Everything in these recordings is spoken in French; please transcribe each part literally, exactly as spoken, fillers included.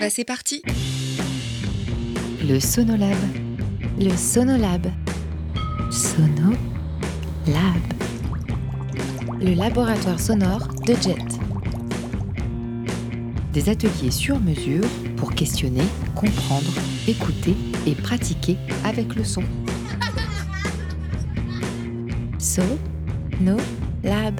Bah c'est parti. Le Sonolab. Le Sonolab. Sonolab. Le laboratoire sonore de Jet. Des ateliers sur mesure pour questionner, comprendre, écouter et pratiquer avec le son. Sonolab.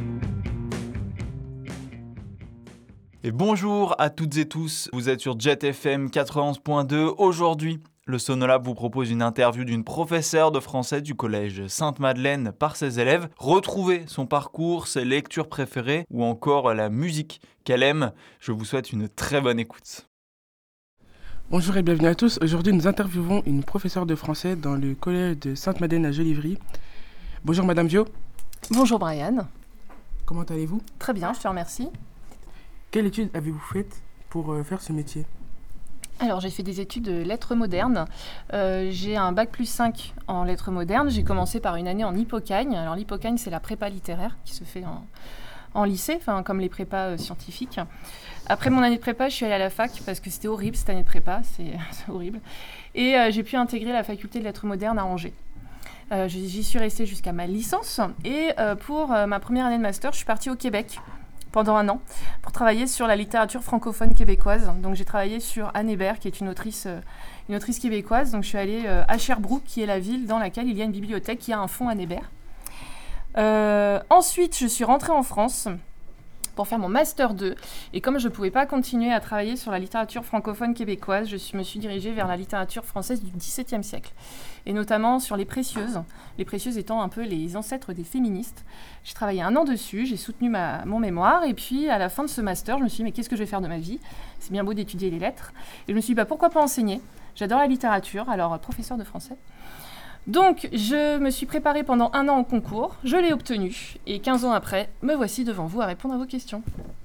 Et bonjour à toutes et tous, vous êtes sur Jet F M quatre-vingt-onze point deux. Aujourd'hui, le Sonolab vous propose une interview d'une professeure de français du collège Sainte-Madeleine par ses élèves. Retrouvez son parcours, ses lectures préférées ou encore la musique qu'elle aime. Je vous souhaite une très bonne écoute. Bonjour et bienvenue à tous. Aujourd'hui, nous interviewons une professeure de français dans le collège de Sainte-Madeleine à Jolivry. Bonjour Madame Vio. Bonjour Brian. Comment allez-vous ? Très bien, je te remercie. Quelle étude avez-vous faite pour euh, faire ce métier ? Alors, j'ai fait des études de lettres modernes. Euh, j'ai un bac plus cinq en lettres modernes. J'ai commencé par une année en Hippocagne. Alors, l'Hippocagne, c'est la prépa littéraire qui se fait en, en lycée, enfin, comme les prépas euh, scientifiques. Après mon année de prépa, je suis allée à la fac parce que c'était horrible cette année de prépa, c'est, c'est horrible. Et euh, j'ai pu intégrer la faculté de lettres modernes à Angers. Euh, j'y suis restée jusqu'à ma licence. Et euh, pour euh, ma première année de master, je suis partie au Québec pendant un an, pour travailler sur la littérature francophone québécoise. Donc j'ai travaillé sur Anne Hébert, qui est une autrice, euh, une autrice québécoise. Donc je suis allée euh, à Sherbrooke, qui est la ville dans laquelle il y a une bibliothèque qui a un fonds Anne Hébert. Euh, ensuite, je suis rentrée en France pour faire mon master deux. Et comme je ne pouvais pas continuer à travailler sur la littérature francophone québécoise, je suis, me suis dirigée vers la littérature française du dix-septième siècle. Et notamment sur les précieuses, les précieuses étant un peu les ancêtres des féministes. J'ai travaillé un an dessus, j'ai soutenu ma, mon mémoire, et puis à la fin de ce master, je me suis dit, mais qu'est-ce que je vais faire de ma vie ? C'est bien beau d'étudier les lettres. Et je me suis dit, bah, pourquoi pas enseigner ? J'adore la littérature, alors professeur de français. Donc, je me suis préparée pendant un an au concours, je l'ai obtenu, et quinze ans après, me voici devant vous à répondre à vos questions.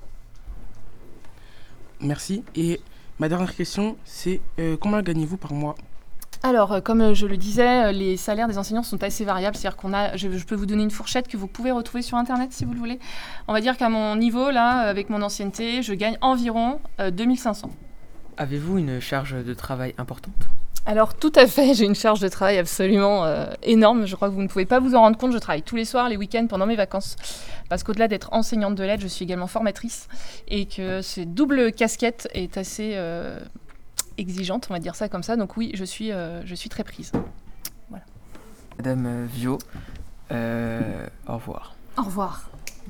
Merci. Et ma dernière question, c'est euh, combien gagnez-vous par mois ? Alors, comme je le disais, les salaires des enseignants sont assez variables. C'est-à-dire qu'on a, je, je peux vous donner une fourchette que vous pouvez retrouver sur Internet si vous le voulez. On va dire qu'à mon niveau, là, avec mon ancienneté, je gagne environ euh, deux mille cinq cents. Avez-vous une charge de travail importante ? Alors, tout à fait. J'ai une charge de travail absolument euh, énorme. Je crois que vous ne pouvez pas vous en rendre compte. Je travaille tous les soirs, les week-ends, pendant mes vacances. Parce qu'au-delà d'être enseignante de lettres, je suis également formatrice. Et que cette double casquette est assez... Euh, exigeante, on va dire ça comme ça. Donc oui, je suis, euh, je suis très prise. Voilà. Madame Vio, euh, au revoir. Au revoir.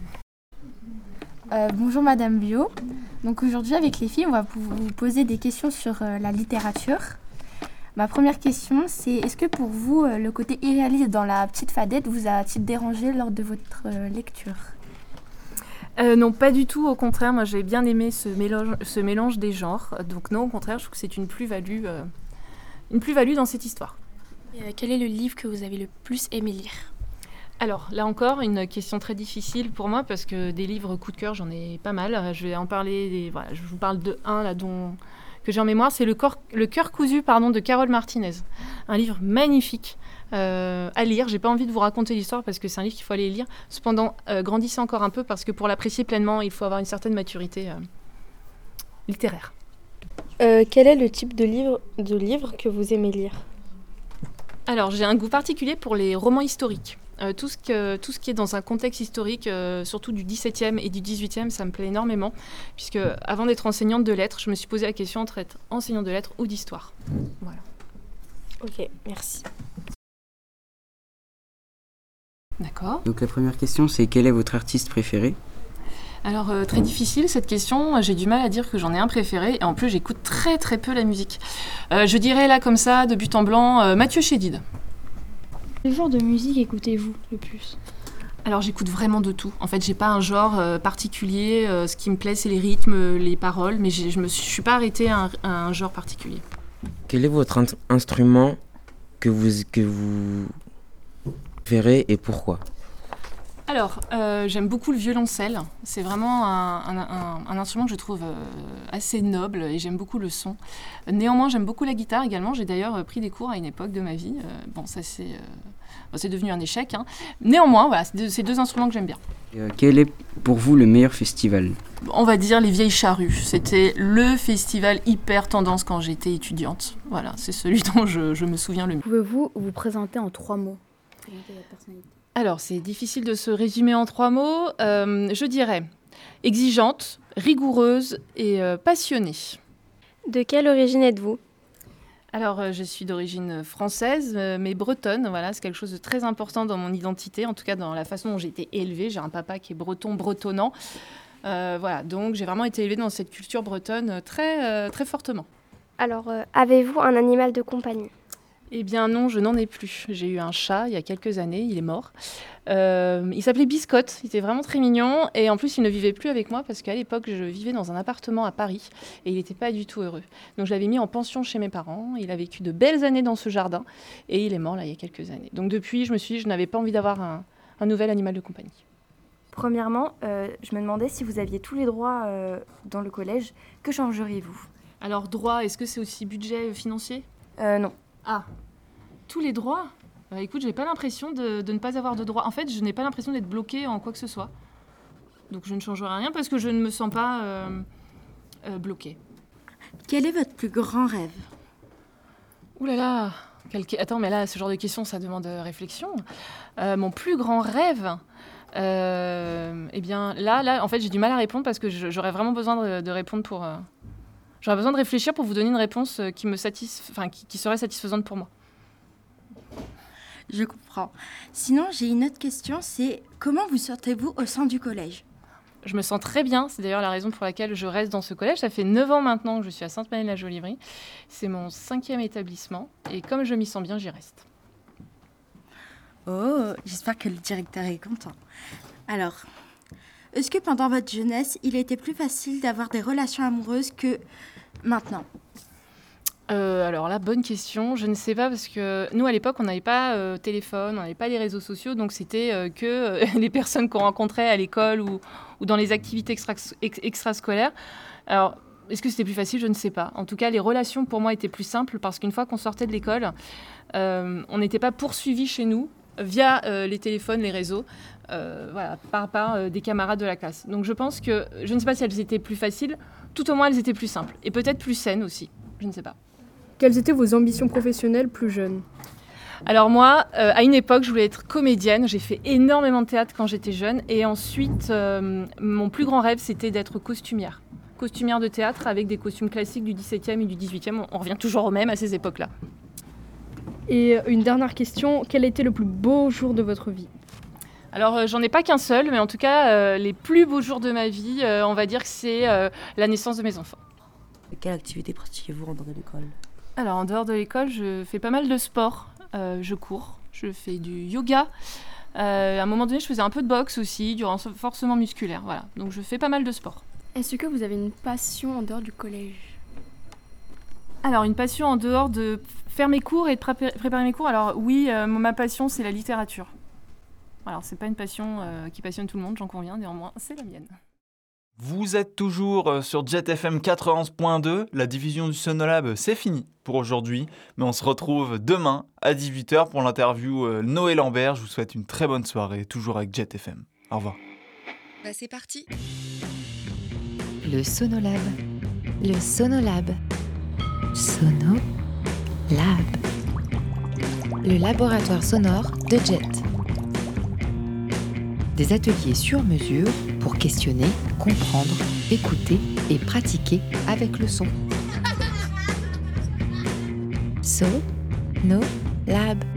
Euh, bonjour Madame Vio. Donc aujourd'hui avec les filles, on va vous poser des questions sur euh, la littérature. Ma première question, c'est est-ce que pour vous, euh, le côté irréaliste dans La Petite Fadette vous a-t-il dérangé lors de votre euh, lecture ? Euh, non, pas du tout. Au contraire, moi, j'ai bien aimé ce mélange, ce mélange des genres. Donc non, au contraire, je trouve que c'est une plus-value, euh, une plus-value dans cette histoire. Et, euh, quel est le livre que vous avez le plus aimé lire ? Alors, là encore, une question très difficile pour moi, parce que des livres coup de cœur, j'en ai pas mal. Je vais en parler, des, voilà, je vous parle de un là, dont, que j'ai en mémoire, c'est Le, corps, le cœur cousu pardon, de Carole Martinez. Un livre magnifique. Euh, à lire, j'ai pas envie de vous raconter l'histoire parce que c'est un livre qu'il faut aller lire. Cependant, euh, grandissez encore un peu parce que pour l'apprécier pleinement, il faut avoir une certaine maturité euh, littéraire. Euh, quel est le type de livre, de livre que vous aimez lire ? Alors, j'ai un goût particulier pour les romans historiques. Euh, tout, ce que, tout ce qui est dans un contexte historique, euh, surtout du dix-septième et du dix-huitième, ça me plaît énormément. Puisque avant d'être enseignante de lettres, je me suis posé la question entre être enseignante de lettres ou d'histoire. Voilà. Ok, merci. D'accord. Donc la première question, c'est quel est votre artiste préféré ? Alors, euh, très difficile cette question. J'ai du mal à dire que j'en ai un préféré. Et en plus, j'écoute très très peu la musique. Euh, je dirais là, comme ça, de but en blanc, euh, Mathieu Chédid. Quel genre de musique écoutez-vous le plus ? Alors, j'écoute vraiment de tout. En fait, j'ai pas un genre euh, particulier. Euh, ce qui me plaît, c'est les rythmes, les paroles. Mais j'ai, je me suis, je suis pas arrêtée à un, à un genre particulier. Quel est votre in- instrument que vous, que vous préférez et pourquoi ? Alors, euh, j'aime beaucoup le violoncelle. C'est vraiment un, un, un, un instrument que je trouve euh, assez noble et j'aime beaucoup le son. Néanmoins, j'aime beaucoup la guitare également. J'ai d'ailleurs pris des cours à une époque de ma vie. Euh, bon, ça c'est, euh, bon, c'est devenu un échec. Hein. Néanmoins, voilà, c'est deux, c'est deux instruments que j'aime bien. Et, euh, quel est pour vous le meilleur festival ? On va dire les Vieilles Charrues. C'était le festival hyper tendance quand j'étais étudiante. Voilà, c'est celui dont je, je me souviens le mieux. Pouvez-vous vous présenter en trois mots ? Présenter votre personnalité. Alors, c'est difficile de se résumer en trois mots. Euh, je dirais exigeante, rigoureuse et euh, passionnée. De quelle origine êtes-vous ? Alors, euh, je suis d'origine française, euh, mais bretonne. Voilà, c'est quelque chose de très important dans mon identité, en tout cas dans la façon dont j'ai été élevée. J'ai un papa qui est breton, bretonnant. Euh, voilà, donc j'ai vraiment été élevée dans cette culture bretonne très, euh, très fortement. Alors, euh, avez-vous un animal de compagnie ? Eh bien non, je n'en ai plus. J'ai eu un chat il y a quelques années, il est mort. Euh, il s'appelait Biscotte, il était vraiment très mignon. Et en plus, il ne vivait plus avec moi parce qu'à l'époque, je vivais dans un appartement à Paris et il n'était pas du tout heureux. Donc je l'avais mis en pension chez mes parents. Il a vécu de belles années dans ce jardin et il est mort là il y a quelques années. Donc depuis, je me suis dit, je n'avais pas envie d'avoir un, un nouvel animal de compagnie. Premièrement, euh, je me demandais si vous aviez tous les droits euh, dans le collège, que changeriez-vous ? Alors droit, est-ce que c'est aussi budget euh, financier ? euh, Non. Ah, tous les droits ? euh, Écoute, je n'ai pas l'impression de, de ne pas avoir de droits. En fait, je n'ai pas l'impression d'être bloquée en quoi que ce soit. Donc je ne changerai rien parce que je ne me sens pas euh, euh, bloquée. Quel est votre plus grand rêve ? Ouh là là quel... Attends, mais là, ce genre de questions, ça demande réflexion. Euh, mon plus grand rêve euh, Eh bien, là, là, en fait, j'ai du mal à répondre parce que j'aurais vraiment besoin de, de répondre pour... Euh... J'aurais besoin de réfléchir pour vous donner une réponse qui, me satisf... enfin, qui, qui serait satisfaisante pour moi. Je comprends. Sinon, j'ai une autre question, c'est comment vous sentez-vous au sein du collège ? Je me sens très bien, c'est d'ailleurs la raison pour laquelle je reste dans ce collège. Ça fait neuf ans maintenant que je suis à Sainte-Madeleine-la-Jolivrie. C'est mon cinquième établissement et comme je m'y sens bien, j'y reste. Oh, j'espère que le directeur est content. Alors, est-ce que pendant votre jeunesse, il était plus facile d'avoir des relations amoureuses que maintenant ? Euh, alors là, bonne question. Je ne sais pas parce que nous, à l'époque, on n'avait pas euh, téléphone, on n'avait pas les réseaux sociaux, donc c'était euh, que euh, les personnes qu'on rencontrait à l'école ou, ou dans les activités extra, ex, extrascolaires. Alors, est-ce que c'était plus facile ? Je ne sais pas. En tout cas, les relations pour moi étaient plus simples parce qu'une fois qu'on sortait de l'école, euh, on n'était pas poursuivis chez nous via euh, les téléphones, les réseaux, euh, voilà, par, par euh, des camarades de la classe. Donc je pense que, je ne sais pas si elles étaient plus faciles, tout au moins elles étaient plus simples et peut-être plus saines aussi. Je ne sais pas. Quelles étaient vos ambitions professionnelles plus jeunes ? Alors moi, euh, à une époque, je voulais être comédienne. J'ai fait énormément de théâtre quand j'étais jeune. Et ensuite, euh, mon plus grand rêve, c'était d'être costumière. Costumière de théâtre avec des costumes classiques du dix-septième et du dix-huitième. On, on revient toujours au même à ces époques-là. Et une dernière question, quel a été le plus beau jour de votre vie ? Alors, euh, j'en ai pas qu'un seul, mais en tout cas, euh, les plus beaux jours de ma vie, euh, on va dire que c'est euh, la naissance de mes enfants. Quelle activité pratiquez-vous en dehors de l'école ? Alors, en dehors de l'école, je fais pas mal de sport. Euh, je cours, je fais du yoga. Euh, à un moment donné, je faisais un peu de boxe aussi, du renforcement musculaire. Voilà. Donc, je fais pas mal de sport. Est-ce que vous avez une passion en dehors du collège ? Alors, une passion en dehors de faire mes cours et de pré- préparer mes cours. Alors, oui, euh, ma passion, c'est la littérature. Alors, c'est pas une passion euh, qui passionne tout le monde, j'en conviens. Néanmoins, c'est la mienne. Vous êtes toujours sur Jet F M quatre-vingt-onze point deux, la diffusion du Sonolab, c'est fini pour aujourd'hui, mais on se retrouve demain à dix-huit heures pour l'interview Noé Lambert. Je vous souhaite une très bonne soirée, toujours avec Jet F M. Au revoir. Bah c'est parti. Le Sonolab, le Sonolab, Sonolab, le laboratoire sonore de Jet. Des ateliers sur mesure pour questionner, comprendre, écouter et pratiquer avec le son. So, no, lab.